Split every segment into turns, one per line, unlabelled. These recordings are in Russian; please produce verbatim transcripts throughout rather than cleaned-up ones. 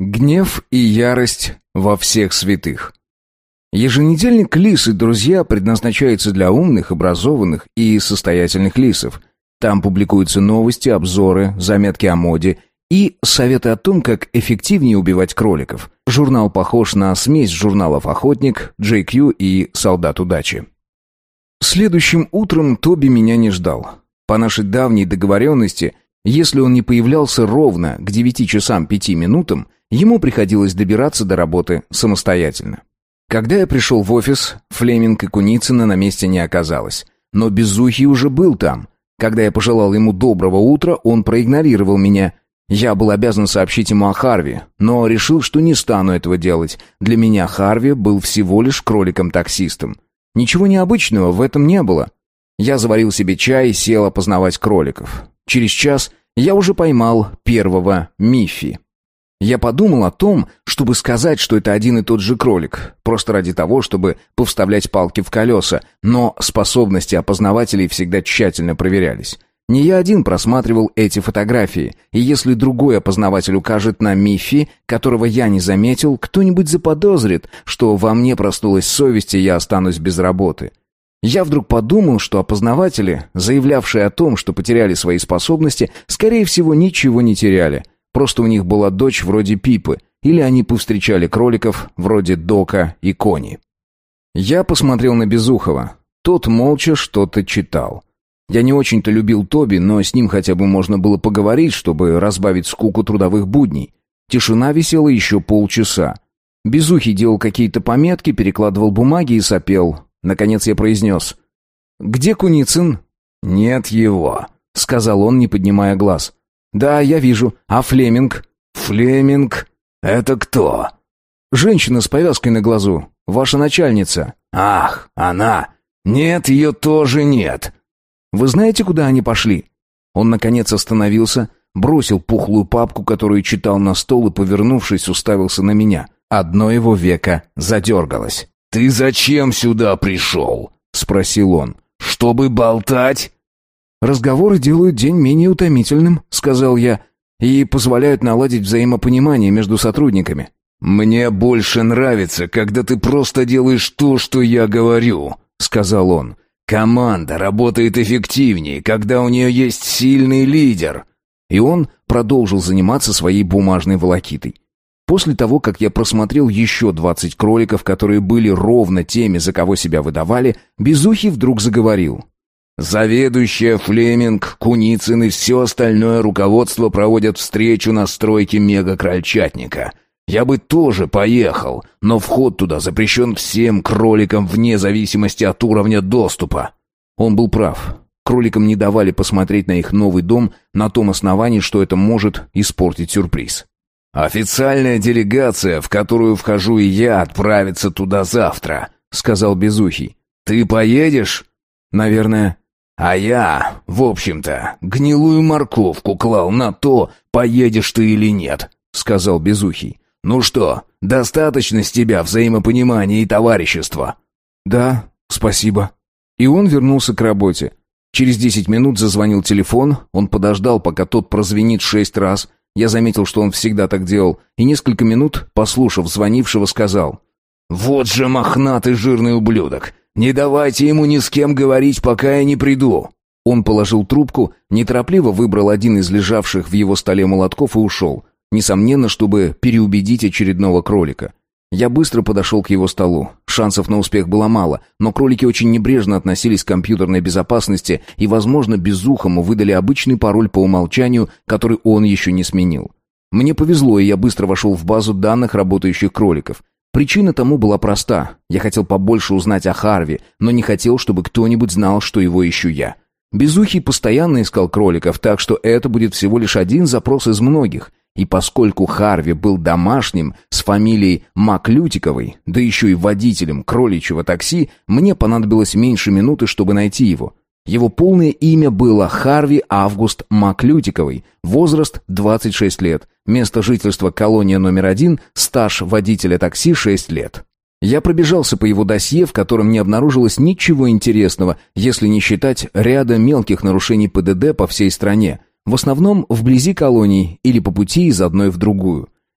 Гнев и ярость во всех святых. Еженедельник «Лис и друзья» предназначается для умных, образованных и состоятельных лисов. Там публикуются новости, обзоры, заметки о моде и советы о том, как эффективнее убивать кроликов. Журнал похож на смесь журналов «Охотник», «Джей Кью» и «Солдат удачи». Следующим утром Тоби меня не ждал. По нашей давней договоренности, если он не появлялся ровно к девяти часам пяти минутам, ему приходилось добираться до работы самостоятельно. Когда я пришел в офис, Флеминг и Куницына на месте не оказалось. Но Безухий уже был там. Когда я пожелал ему доброго утра, он проигнорировал меня. Я был обязан сообщить ему о Харви, но решил, что не стану этого делать. Для меня Харви был всего лишь кроликом-таксистом. Ничего необычного в этом не было. Я заварил себе чай и сел опознавать кроликов. Через час я уже поймал первого Миффи. Я подумал о том, чтобы сказать, что это один и тот же кролик, просто ради того, чтобы повставлять палки в колеса, но способности опознавателей всегда тщательно проверялись. Не я один просматривал эти фотографии, и если другой опознаватель укажет на Миффи, которого я не заметил, кто-нибудь заподозрит, что во мне проснулась совесть, и я останусь без работы. Я вдруг подумал, что опознаватели, заявлявшие о том, что потеряли свои способности, скорее всего, ничего не теряли. Просто у них была дочь вроде Пипы, или они повстречали кроликов вроде Дока и Кони. Я посмотрел на Безухова. Тот молча что-то читал. Я не очень-то любил Тоби, но с ним хотя бы можно было поговорить, чтобы разбавить скуку трудовых будней. Тишина висела еще полчаса. Безухий делал какие-то пометки, перекладывал бумаги и сопел. Наконец я произнес: «Где Куницын?» «Нет его», — сказал он, не поднимая глаз. «Да, я вижу. А Флеминг?» «Флеминг? Это кто?» «Женщина с повязкой на глазу. Ваша начальница». «Ах, она! Нет, ее тоже нет». «Вы знаете, куда они пошли?» Он, наконец, остановился, бросил пухлую папку, которую читал, на стол и, повернувшись, уставился на меня. Одно его веко задергалось. «Ты зачем сюда пришел?» — спросил он. «Чтобы болтать?» «Разговоры делают день менее утомительным», — сказал я, «и позволяют наладить взаимопонимание между сотрудниками». «Мне больше нравится, когда ты просто делаешь то, что я говорю», — сказал он. «Команда работает эффективнее, когда у нее есть сильный лидер». И он продолжил заниматься своей бумажной волокитой. После того, как я просмотрел еще двадцать кроликов, которые были ровно теми, за кого себя выдавали, Безухий вдруг заговорил. «Заведующая Флеминг, Куницын и все остальное руководство проводят встречу на стройке мега-крольчатника. Я бы тоже поехал, но вход туда запрещен всем кроликам вне зависимости от уровня доступа». Он был прав. Кроликам не давали посмотреть на их новый дом на том основании, что это может испортить сюрприз. «Официальная делегация, в которую вхожу и я, отправится туда завтра», — сказал Безухий. «Ты поедешь?» «Наверное». «А я, в общем-то, гнилую морковку клал на то, поедешь ты или нет», — сказал Безухий. «Ну что, достаточно с тебя взаимопонимания и товарищества?» «Да, спасибо». И он вернулся к работе. Через десять минут зазвонил телефон, он подождал, пока тот прозвенит шесть раз. Я заметил, что он всегда так делал, и несколько минут, послушав звонившего, сказал: «Вот же мохнатый жирный ублюдок! Не давайте ему ни с кем говорить, пока я не приду!» Он положил трубку, неторопливо выбрал один из лежавших в его столе молотков и ушел. Несомненно, чтобы переубедить очередного кролика. Я быстро подошел к его столу. Шансов на успех было мало, но кролики очень небрежно относились к компьютерной безопасности и, возможно, Безухому выдали обычный пароль по умолчанию, который он еще не сменил. Мне повезло, и я быстро вошел в базу данных работающих кроликов. Причина тому была проста. Я хотел побольше узнать о Харви, но не хотел, чтобы кто-нибудь знал, что его ищу я. Безухий постоянно искал кроликов, так что это будет всего лишь один запрос из многих. И поскольку Харви был домашним, с фамилией Маклютиковой, да еще и водителем кроличьего такси, мне понадобилось меньше минуты, чтобы найти его. Его полное имя было Харви Август Маклютиковой, возраст двадцать шесть лет, место жительства колония номер один, стаж водителя такси шесть лет. Я пробежался по его досье, в котором не обнаружилось ничего интересного, если не считать ряда мелких нарушений ПДД по всей стране, в основном вблизи колоний или по пути из одной в другую.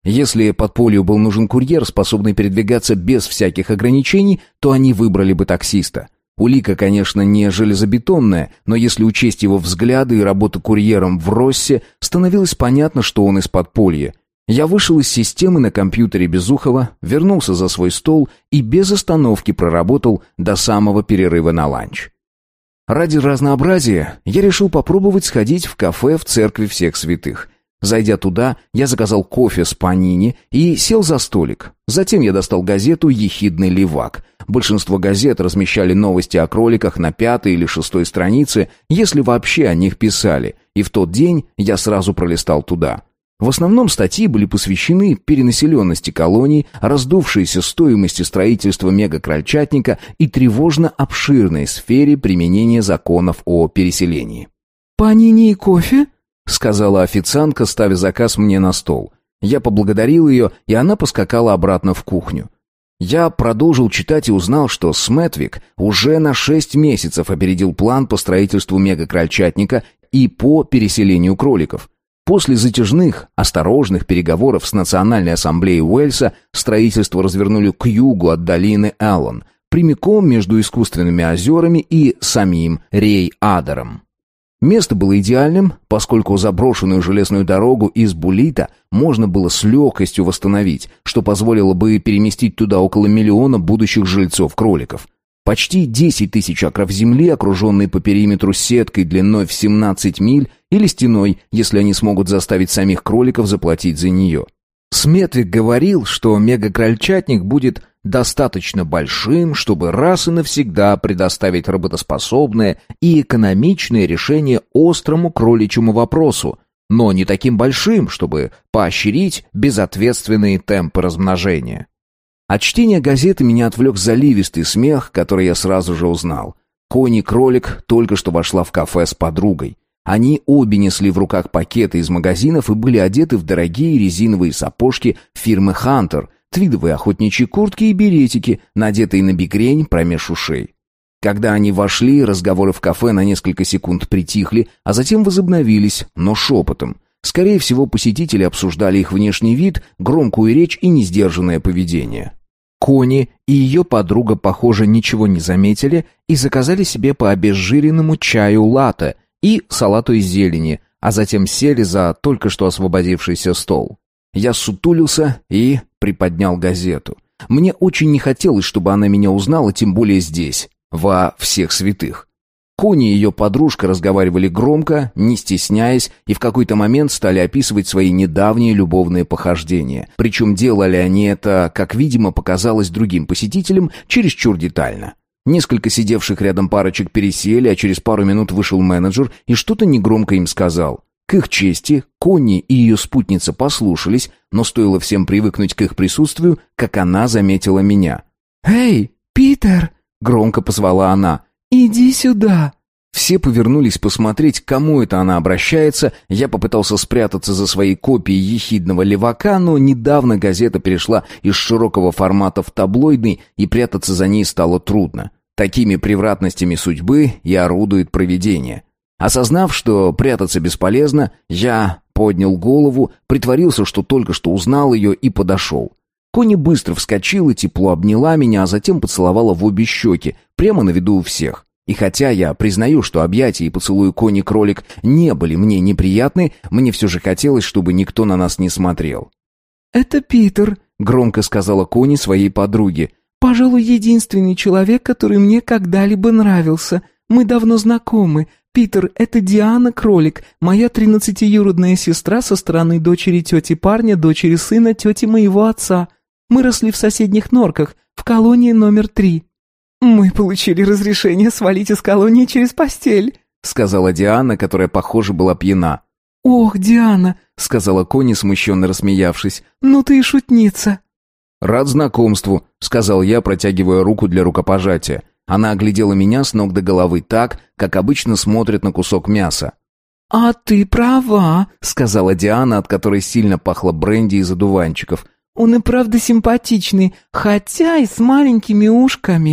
Если подполью был нужен курьер, способный передвигаться без всяких ограничений, то они выбрали бы таксиста. Улика, конечно, не железобетонная, но если учесть его взгляды и работу курьером в Россе, становилось понятно, что он из подполья. Я вышел из системы на компьютере Безухова, вернулся за свой стол и без остановки проработал до самого перерыва на ланч. Ради разнообразия я решил попробовать сходить в кафе в церкви всех святых. Зайдя туда, я заказал кофе с панини и сел за столик. Затем я достал газету «Ехидный левак». Большинство газет размещали новости о кроликах на пятой или шестой странице, если вообще о них писали, и в тот день я сразу пролистал туда. В основном статьи были посвящены перенаселенности колоний, раздувшейся стоимости строительства мегакрольчатника и тревожно обширной сфере применения законов о переселении.
«Панини и кофе?»
— сказала официантка, ставя заказ мне на стол. Я поблагодарил ее, и она поскакала обратно в кухню. Я продолжил читать и узнал, что Сметвик уже на шесть месяцев опередил план по строительству мегакрольчатника и по переселению кроликов. После затяжных, осторожных переговоров с Национальной ассамблеей Уэльса строительство развернули к югу от долины Аллен, прямиком между искусственными озерами и самим Рей-Адером. Место было идеальным, поскольку заброшенную железную дорогу из Булита можно было с легкостью восстановить, что позволило бы переместить туда около миллиона будущих жильцов-кроликов. Почти десять тысяч акров земли, окруженные по периметру сеткой длиной в семнадцать миль или стеной, если они смогут заставить самих кроликов заплатить за нее. Сметвик говорил, что мегакрольчатник будет достаточно большим, чтобы раз и навсегда предоставить работоспособное и экономичное решение острому кроличьему вопросу, но не таким большим, чтобы поощрить безответственные темпы размножения. От чтения газеты меня отвлек заливистый смех, который я сразу же узнал. Кони-кролик только что вошла в кафе с подругой. Они обе несли в руках пакеты из магазинов и были одеты в дорогие резиновые сапожки фирмы «Хантер», твидовые охотничьи куртки и беретики, надетые на бекрень промеж ушей. Когда они вошли, разговоры в кафе на несколько секунд притихли, а затем возобновились, но шепотом. Скорее всего, посетители обсуждали их внешний вид, громкую речь и несдержанное поведение. Кони и ее подруга, похоже, ничего не заметили и заказали себе по обезжиренному чаю латте и салату из зелени, а затем сели за только что освободившийся стол. Я сутулился и приподнял газету. Мне очень не хотелось, чтобы она меня узнала, тем более здесь, во всех святых. Кони и ее подружка разговаривали громко, не стесняясь, и в какой-то момент стали описывать свои недавние любовные похождения. Причем делали они это, как, видимо, показалось другим посетителям, чересчур детально. Несколько сидевших рядом парочек пересели, а через пару минут вышел менеджер и что-то негромко им сказал. К их чести, Конни и ее спутница послушались, но стоило всем привыкнуть к их присутствию, как она заметила меня.
«Эй, Питер!» — громко позвала она. «Иди сюда!»
Все повернулись посмотреть, к кому это она обращается. Я попытался спрятаться за своей копией ехидного левака, но недавно газета перешла из широкого формата в таблоидный, и прятаться за ней стало трудно. Такими превратностями судьбы и орудует провидение. Осознав, что прятаться бесполезно, я поднял голову, притворился, что только что узнал ее, и подошел. Конни быстро вскочила и тепло обняла меня, а затем поцеловала в обе щеки, прямо на виду у всех. И хотя я признаю, что объятия и поцелуи Кони-кролик не были мне неприятны, мне все же хотелось, чтобы никто на нас не смотрел.
«Это Питер»,
— громко сказала Кони своей подруге.
«Пожалуй, единственный человек, который мне когда-либо нравился. Мы давно знакомы. Питер, это Диана Кролик, моя тринадцатиюродная сестра со стороны дочери тети парня, дочери сына тети моего отца. Мы росли в соседних норках, в колонии номер три». «Мы получили разрешение свалить из колонии через постель», —
сказала Диана, которая, похоже, была пьяна.
«Ох, Диана»,
— сказала Кони, смущенно рассмеявшись.
«Ну ты и шутница».
«Рад знакомству», — сказал я, протягивая руку для рукопожатия. Она оглядела меня с ног до головы так, как обычно смотрят на кусок мяса.
«А ты права»,
— сказала Диана, от которой сильно пахло бренди из одуванчиков.
«Он и правда симпатичный, хотя и с маленькими ушками».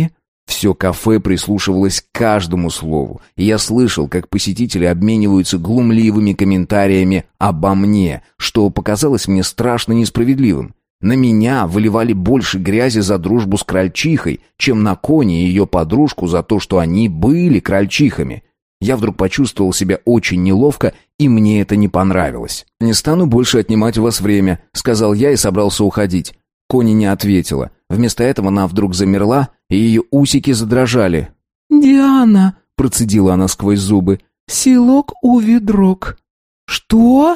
Все кафе прислушивалось к каждому слову, и я слышал, как посетители обмениваются глумливыми комментариями обо мне, что показалось мне страшно несправедливым. На меня выливали больше грязи за дружбу с крольчихой, чем на Кони и ее подружку за то, что они были крольчихами. Я вдруг почувствовал себя очень неловко, и мне это не понравилось. «Не стану больше отнимать у вас время», — сказал я и собрался уходить. Кони не ответила. Вместо этого она вдруг замерла, и ее усики задрожали.
«Диана»,
— процедила она сквозь зубы,
— «селок у ведрок».
«Что?»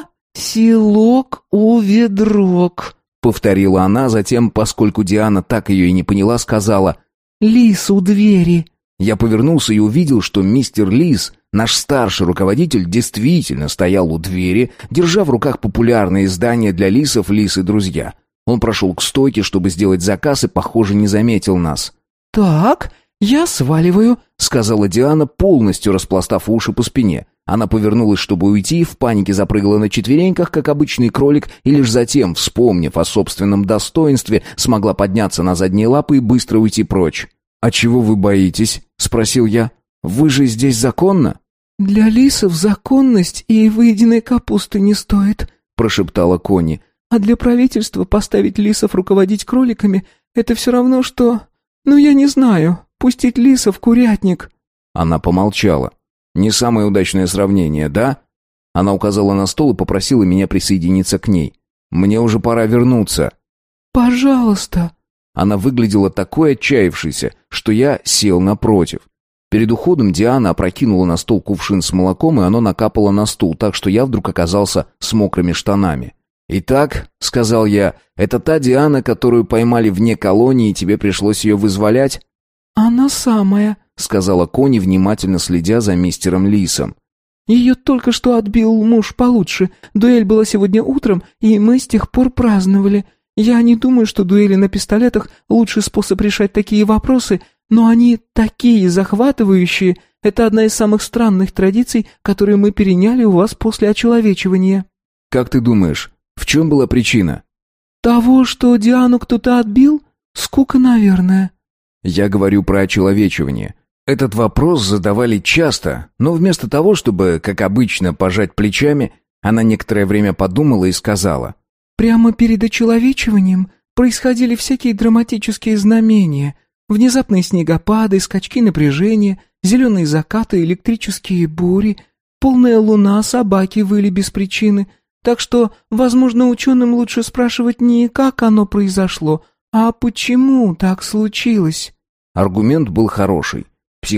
«Селок у ведрок»,
— повторила она, затем, поскольку Диана так ее и не поняла, сказала
«Лис у двери».
Я повернулся и увидел, что мистер Лис, наш старший руководитель, действительно стоял у двери, держа в руках популярное издание для лисов «Лис и друзья». Он прошел к стойке, чтобы сделать заказ, и, похоже, не заметил нас.
«Так, я сваливаю»,
— сказала Диана, полностью распластав уши по спине. Она повернулась, чтобы уйти, в панике запрыгала на четвереньках, как обычный кролик, и лишь затем, вспомнив о собственном достоинстве, смогла подняться на задние лапы и быстро уйти прочь. «А чего вы боитесь?» — спросил я. «Вы же здесь законно?»
«Для лисов законность и выеденной капусты не стоит», — прошептала Кони. «А для правительства поставить лисов руководить кроликами — это все равно, что... Ну, я не знаю, пустить лисов в курятник».
Она помолчала. «Не самое удачное сравнение, да?» Она указала на стол и попросила меня присоединиться к ней. «Мне уже пора вернуться».
«Пожалуйста».
Она выглядела такой отчаявшейся, что я сел напротив. Перед уходом Диана опрокинула на стол кувшин с молоком, и оно накапало на стул, так что я вдруг оказался с мокрыми штанами. «Итак», — сказал я, — «это та Диана, которую поймали вне колонии, и тебе пришлось ее вызволять?»
«Она самая»,
— сказала Кони, внимательно следя за мистером Лисом.
«Ее только что отбил муж получше. Дуэль была сегодня утром, и мы с тех пор праздновали. Я не думаю, что дуэли на пистолетах — лучший способ решать такие вопросы, но они такие захватывающие. Это одна из самых странных традиций, которые мы переняли у вас после очеловечивания».
«Как ты думаешь, в чем была причина?»
«Того, что Диану кто-то отбил? Скука, наверное».
«Я говорю про очеловечивание. Этот вопрос задавали часто, но вместо того, чтобы, как обычно, пожать плечами, она некоторое время подумала и сказала:
«Прямо перед очеловечиванием происходили всякие драматические знамения. Внезапные снегопады, скачки напряжения, зеленые закаты, электрические бури, полная луна, собаки выли без причины. Так что, возможно, ученым лучше спрашивать не как оно произошло, а почему так случилось».
Аргумент был хороший.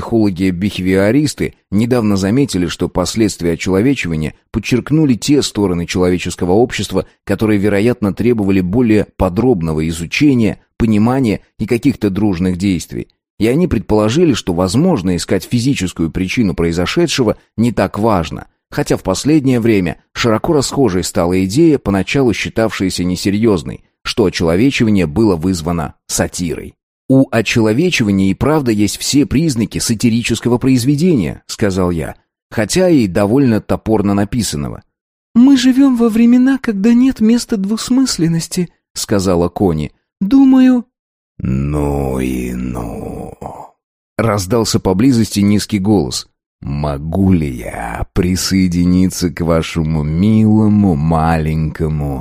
Психологи-бихевиористы недавно заметили, что последствия очеловечивания подчеркнули те стороны человеческого общества, которые, вероятно, требовали более подробного изучения, понимания и каких-то дружных действий. И они предположили, что, возможно, искать физическую причину произошедшего не так важно, хотя в последнее время широко расхожей стала идея, поначалу считавшаяся несерьезной, что очеловечивание было вызвано сатирой. «У очеловечивания и правда есть все признаки сатирического произведения», — сказал я, хотя и довольно топорно написанного.
«Мы живем во времена, когда нет места двусмысленности», — сказала Кони. «Думаю...»
«Ну и ну...» Раздался поблизости низкий голос. «Могу ли я присоединиться к вашему милому маленькому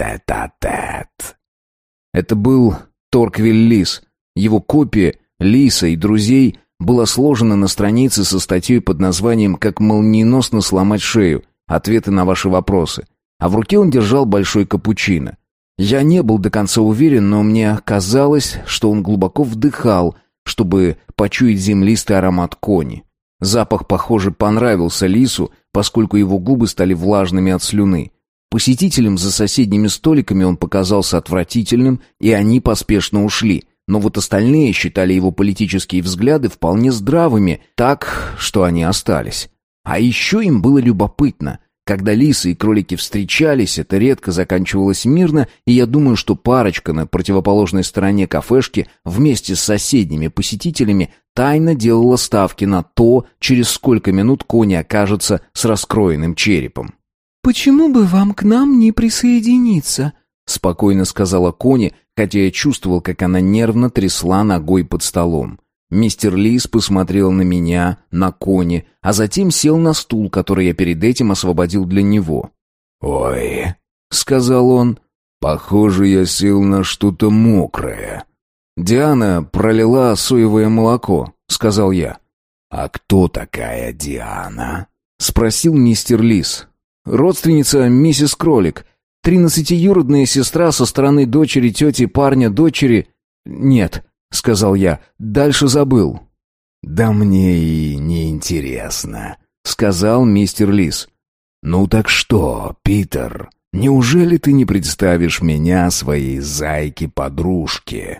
тет-а-тет?» Это был Торквиль Лис. Его копия Лиса и друзей была сложена на странице со статьей под названием «Как молниеносно сломать шею. Ответы на ваши вопросы». А в руке он держал большой капучино. Я не был до конца уверен, но мне казалось, что он глубоко вдыхал, чтобы почуять землистый аромат Кони. Запах, похоже, понравился Лису, поскольку его губы стали влажными от слюны. Посетителям за соседними столиками он показался отвратительным, и они поспешно ушли. Но вот остальные считали его политические взгляды вполне здравыми, так, что они остались. А еще им было любопытно. Когда лисы и кролики встречались, это редко заканчивалось мирно, и я думаю, что парочка на противоположной стороне кафешки вместе с соседними посетителями тайно делала ставки на то, через сколько минут Кони окажется с раскроенным черепом.
«Почему бы вам к нам не присоединиться?»
— спокойно сказала Кони, хотя я чувствовал, как она нервно трясла ногой под столом. Мистер Лис посмотрел на меня, на Кони, а затем сел на стул, который я перед этим освободил для него. «Ой», — сказал он, — «похоже, я сел на что-то мокрое». «Диана пролила соевое молоко», — сказал я. «А кто такая Диана?» — спросил мистер Лис. «Родственница миссис Кролик, тринадцатиюродная сестра со стороны дочери тети парня дочери...» «Нет», — сказал я, — «дальше забыл». «Да мне и не интересно», — сказал мистер Лис. «Ну так что, Питер, неужели ты не представишь меня своей зайке-подружке?»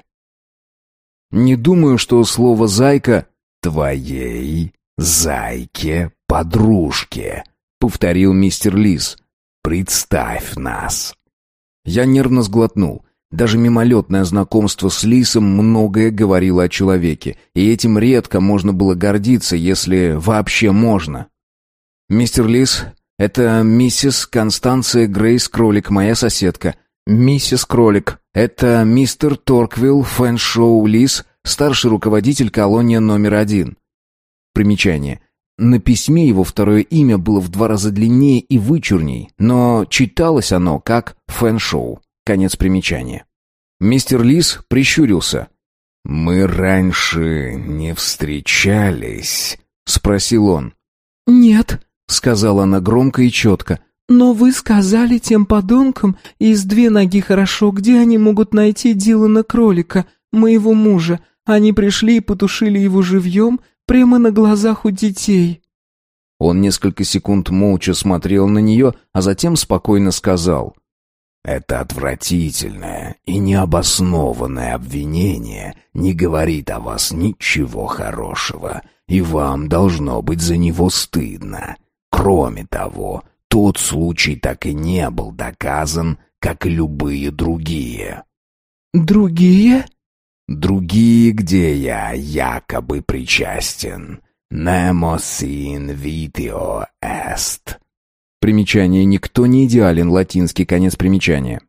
«Не думаю, что слово «зайка» твоей зайке-подружке», — повторил мистер Лис. «Представь нас». Я нервно сглотнул. Даже мимолетное знакомство с Лисом многое говорило о человеке, и этим редко можно было гордиться, если вообще можно. «Мистер Лис, это миссис Констанция Грейс Кролик, моя соседка. Миссис Кролик, это мистер Торквилл Фэншоу Лис, старший руководитель колонии номер один». Примечание. На письме его второе имя было в два раза длиннее и вычурней, но читалось оно как Фэншоу. Конец примечания. Мистер Лис прищурился. «Мы раньше не встречались?» — спросил он.
«Нет», —
сказала она громко и четко.
«Но вы сказали тем подонкам из две ноги хорошо, где они могут найти Дилана Кролика, моего мужа. Они пришли и потушили его живьем прямо на глазах у детей».
Он несколько секунд молча смотрел на нее, а затем спокойно сказал: «Это отвратительное и необоснованное обвинение не говорит о вас ничего хорошего, и вам должно быть за него стыдно. Кроме того, тот случай так и не был доказан, как и любые другие».
«Другие?»
«Другие, где я якобы причастен. Nemo sin vitio est». Примечание «никто не идеален», латинский, конец примечания.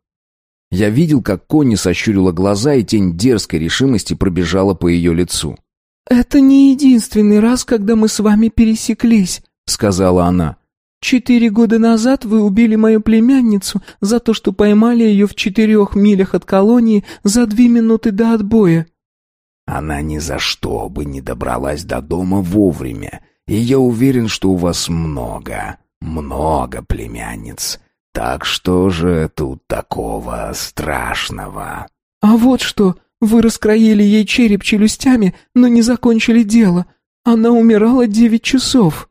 Я видел, как Конни сощурила глаза, и тень дерзкой решимости пробежала по ее лицу.
«Это не единственный раз, когда мы с вами пересеклись», — сказала она. «Четыре года назад вы убили мою племянницу за то, что поймали ее в четырех милях от колонии за две минуты до отбоя».
«Она ни за что бы не добралась до дома вовремя, и я уверен, что у вас много, много племянниц. Так что же тут такого страшного?»
«А вот что, вы раскроили ей череп челюстями, но не закончили дело. Она умирала девять часов».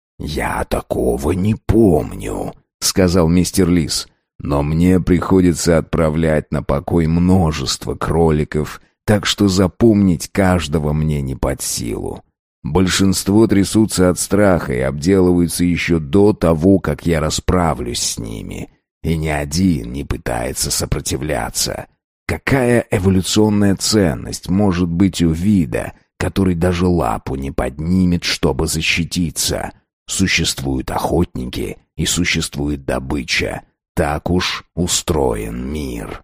«Я такого не помню», — сказал мистер Лис. «Но мне приходится отправлять на покой множество кроликов, так что запомнить каждого мне не под силу. Большинство трясутся от страха и обделываются еще до того, как я расправлюсь с ними. И ни один не пытается сопротивляться. Какая эволюционная ценность может быть у вида, который даже лапу не поднимет, чтобы защититься? Существуют охотники и существует добыча. Так уж устроен мир».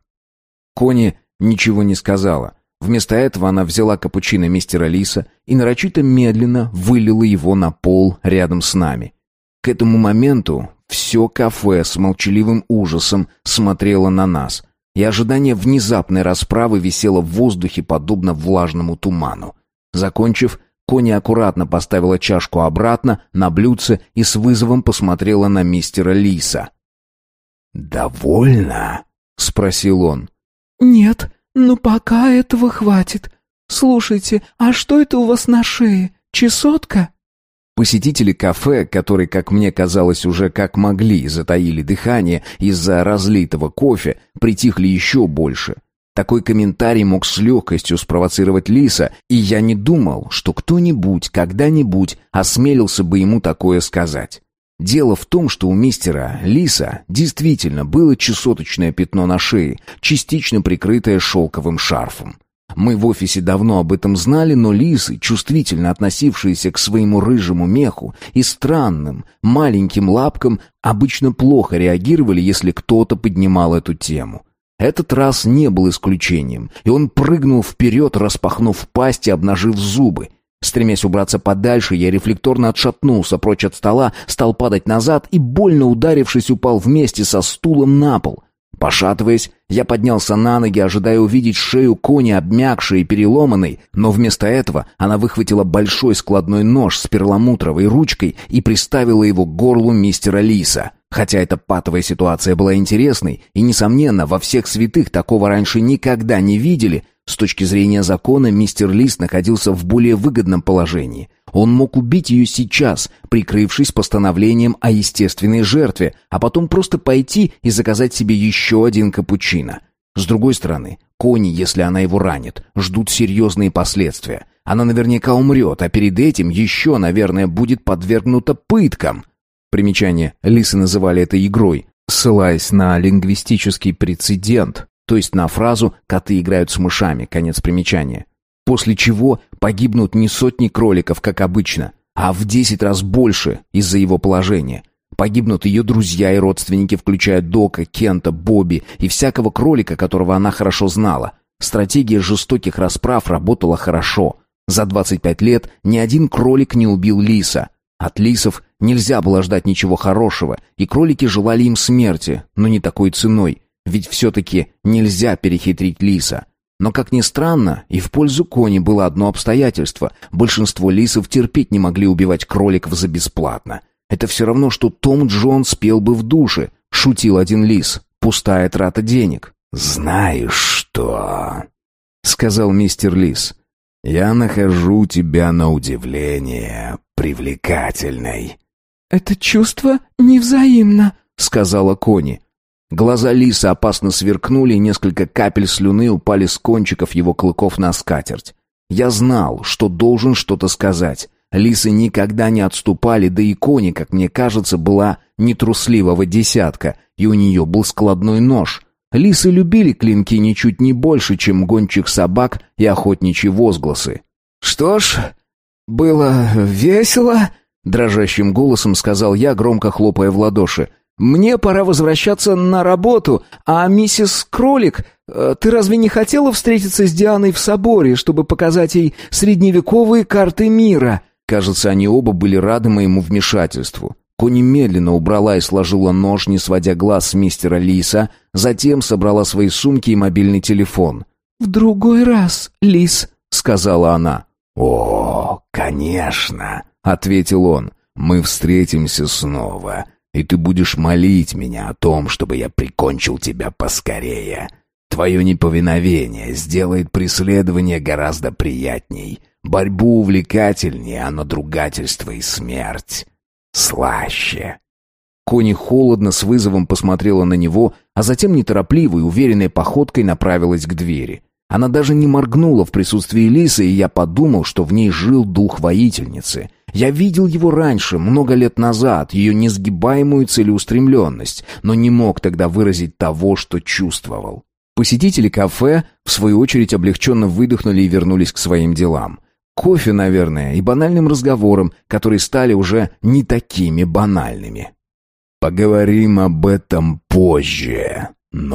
Конни ничего не сказала. Вместо этого она взяла капучино мистера Лиса и нарочито медленно вылила его на пол рядом с нами. К этому моменту все кафе с молчаливым ужасом смотрело на нас, и ожидание внезапной расправы висело в воздухе, подобно влажному туману. Закончив, Конни аккуратно поставила чашку обратно на блюдце и с вызовом посмотрела на мистера Лиса. «Довольно?» — спросил он.
«Нет, но пока этого хватит. Слушайте, а что это у вас на шее? Чесотка?»
Посетители кафе, которые, как мне казалось, уже как могли, затаили дыхание из-за разлитого кофе, притихли еще больше. Такой комментарий мог с легкостью спровоцировать Лиса, и я не думал, что кто-нибудь когда-нибудь осмелился бы ему такое сказать. Дело в том, что у мистера Лиса действительно было чесоточное пятно на шее, частично прикрытое шелковым шарфом. Мы в офисе давно об этом знали, но лисы, чувствительно относившиеся к своему рыжему меху и странным маленьким лапкам, обычно плохо реагировали, если кто-то поднимал эту тему. Этот раз не был исключением, и он прыгнул вперед, распахнув пасть и обнажив зубы. Стремясь убраться подальше, я рефлекторно отшатнулся прочь от стола, стал падать назад и, больно ударившись, упал вместе со стулом на пол. Пошатываясь, я поднялся на ноги, ожидая увидеть шею Кони, обмякшей и переломанной, но вместо этого она выхватила большой складной нож с перламутровой ручкой и приставила его к горлу мистера Лиса. Хотя эта патовая ситуация была интересной, и, несомненно, во всех святых такого раньше никогда не видели, с точки зрения закона мистер Лис находился в более выгодном положении. Он мог убить ее сейчас, прикрывшись постановлением о естественной жертве, а потом просто пойти и заказать себе еще один капучино. С другой стороны, Кони, если она его ранит, ждут серьезные последствия. Она наверняка умрет, а перед этим еще, наверное, будет подвергнута пыткам. Примечание. Лисы называли это игрой, ссылаясь на лингвистический прецедент, то есть на фразу «коты играют с мышами», конец примечания. После чего погибнут не сотни кроликов, как обычно, а в десять раз больше из-за его положения. Погибнут ее друзья и родственники, включая Дока, Кента, Бобби и всякого кролика, которого она хорошо знала. Стратегия жестоких расправ работала хорошо. За двадцать пять лет ни один кролик не убил лиса. От лисов нельзя было ждать ничего хорошего, и кролики желали им смерти, но не такой ценой, ведь все-таки нельзя перехитрить лиса. Но, как ни странно, и в пользу Кони было одно обстоятельство. Большинство лисов терпеть не могли убивать кроликов за бесплатно. Это все равно, что Том Джонс пел бы в душе, шутил один лис. Пустая трата денег.
«Знаешь что?»
— сказал мистер Лис.
«Я нахожу тебя на удивление привлекательной».
«Это чувство невзаимно», —
сказала Кони. Глаза лиса опасно сверкнули, и несколько капель слюны упали с кончиков его клыков на скатерть. Я знал, что должен что-то сказать. Лисы никогда не отступали, да и Кони, как мне кажется, была нетрусливого десятка, и у нее был складной нож. Лисы любили клинки ничуть не больше, чем гончих собак и охотничьи возгласы.
«Что ж, было весело», — дрожащим голосом сказал я, громко хлопая в ладоши. «Мне пора возвращаться на работу, а миссис Кролик, ты разве не хотела встретиться с Дианой в соборе, чтобы показать ей средневековые карты мира?»
Кажется, они оба были рады моему вмешательству. Кони медленно убрала и сложила нож, не сводя глаз с мистера Лиса, затем собрала свои сумки и мобильный телефон.
«В другой раз, Лис», — сказала она.
«О, конечно»,
— ответил он.
«Мы встретимся снова, и ты будешь молить меня о том, чтобы я прикончил тебя поскорее. Твое неповиновение сделает преследование гораздо приятней, борьбу увлекательнее, а надругательство и смерть слаще».
Кони холодно с вызовом посмотрела на него, а затем неторопливой, уверенной походкой направилась к двери. Она даже не моргнула в присутствии лиса, и я подумал, что в ней жил дух воительницы. Я видел его раньше, много лет назад, ее несгибаемую целеустремленность, но не мог тогда выразить того, что чувствовал. Посетители кафе, в свою очередь, облегченно выдохнули и вернулись к своим делам. Кофе, наверное, и банальным разговорам, которые стали уже не такими банальными.
«Поговорим об этом позже,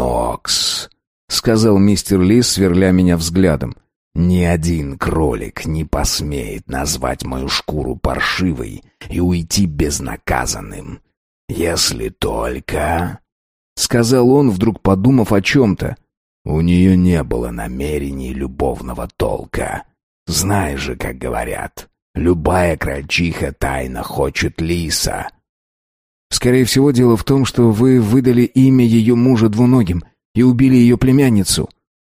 Нокс», — сказал мистер Лис, сверля меня взглядом. «Ни один кролик не посмеет назвать мою шкуру паршивой и уйти безнаказанным. Если только...» — сказал он, вдруг подумав о чем-то. «У нее не было намерений любовного толка. Знаешь же, как говорят, любая крольчиха тайно хочет лиса».
«Скорее всего, дело в том, что вы выдали имя ее мужа двуногим и убили ее племянницу».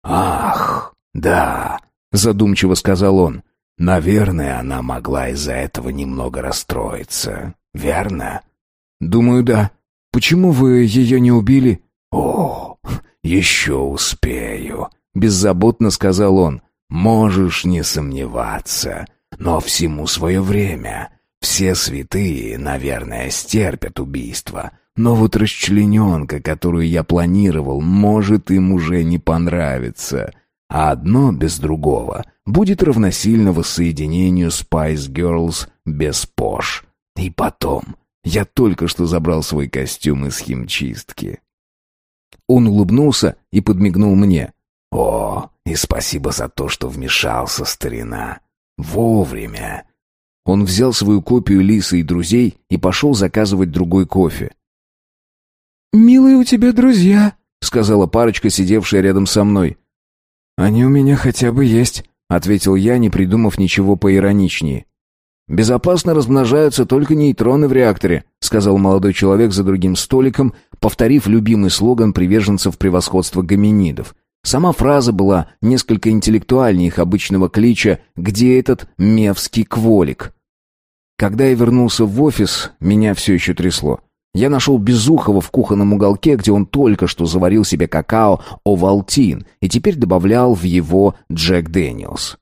«Ах, да», — задумчиво сказал он. «Наверное, она могла из-за этого немного расстроиться, верно?»
«Думаю, да. Почему вы ее не убили?»
«О, еще успею», — беззаботно сказал он. «Можешь не сомневаться, но всему свое время. Все святые, наверное, стерпят убийство, но вот расчлененка, которую я планировал, может им уже не понравиться. А одно без другого будет равносильно воссоединению Spice Girls без Пош. И потом, я только что забрал свой костюм из химчистки».
Он улыбнулся и подмигнул мне.
«О, и спасибо за то, что вмешался, старина. Вовремя».
Он взял свою копию Лиса и друзей и пошел заказывать другой кофе.
«Милые у тебя друзья»,
— сказала парочка, сидевшая рядом со мной. «Они у меня хотя бы есть», — ответил я, не придумав ничего поироничнее. «Безопасно размножаются только нейтроны в реакторе», — сказал молодой человек за другим столиком, повторив любимый слоган приверженцев превосходства гоминидов. Сама фраза была несколько интеллектуальнее их обычного клича «Где этот мевский кволик?». Когда я вернулся в офис, меня все еще трясло. Я нашел Безухова в кухонном уголке, где он только что заварил себе какао «Овалтин» и теперь добавлял в его «Джек Дэниелс».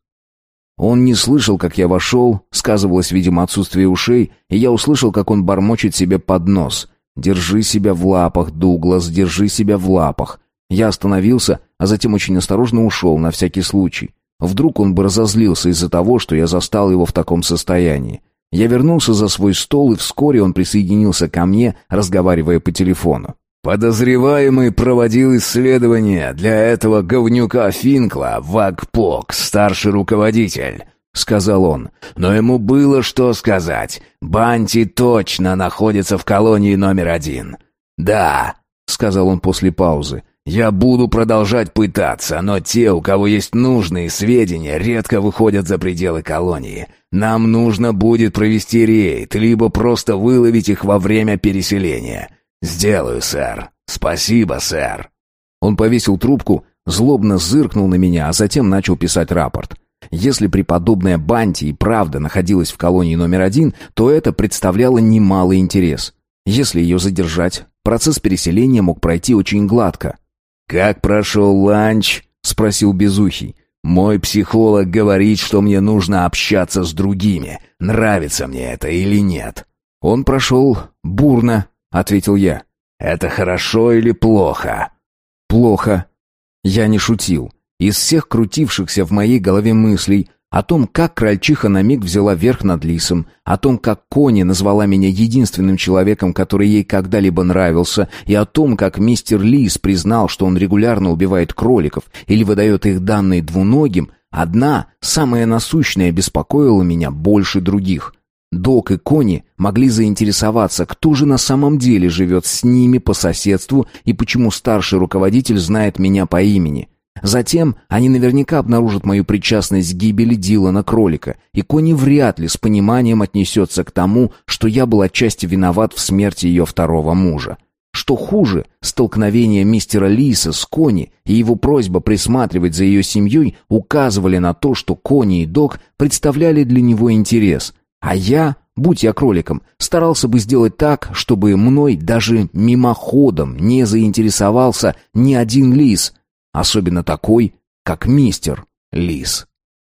Он не слышал, как я вошел, сказывалось, видимо, отсутствие ушей, и я услышал, как он бормочет себе под нос. «Держи себя в лапах, Дуглас, держи себя в лапах». Я остановился, а затем очень осторожно ушел, на всякий случай. Вдруг он бы разозлился из-за того, что я застал его в таком состоянии. Я вернулся за свой стол, и вскоре он присоединился ко мне, разговаривая по телефону.
«Подозреваемый проводил исследование для этого говнюка Финкла, Вакпок, старший руководитель», — сказал он. «Но ему было что сказать. Банти точно находится в колонии номер один». «Да», — сказал он после паузы, — «я буду продолжать пытаться, но те, у кого есть нужные сведения, редко выходят за пределы колонии. Нам нужно будет провести рейд, либо просто выловить их во время переселения». «Сделаю, сэр. Спасибо, сэр».
Он повесил трубку, злобно зыркнул на меня, а затем начал писать рапорт. Если преподобная Банти и правда находилась в колонии номер один, то это представляло немалый интерес. Если ее задержать, процесс переселения мог пройти очень гладко.
«Как прошел ланч?» — спросил Безухий. «Мой психолог говорит, что мне нужно общаться с другими. Нравится мне это или нет?»
«Он прошел бурно», — ответил я.
«Это хорошо или плохо?»
«Плохо». Я не шутил. Из всех крутившихся в моей голове мыслей о том, как крольчиха на миг взяла верх над лисом, о том, как Кони назвала меня единственным человеком, который ей когда-либо нравился, и о том, как мистер Лис признал, что он регулярно убивает кроликов или выдает их данные двуногим, одна, самая насущная, беспокоила меня больше других. Док и Кони могли заинтересоваться, кто же на самом деле живет с ними по соседству и почему старший руководитель знает меня по имени. Затем они наверняка обнаружат мою причастность к гибели Дилана Кролика, и Кони вряд ли с пониманием отнесется к тому, что я был отчасти виноват в смерти ее второго мужа. Что хуже, столкновение мистера Лиса с Кони и его просьба присматривать за ее семьей указывали на то, что Кони и Док представляли для него интерес. А я, будь я кроликом, старался бы сделать так, чтобы мной даже мимоходом не заинтересовался ни один лис, особенно такой, как мистер Лис.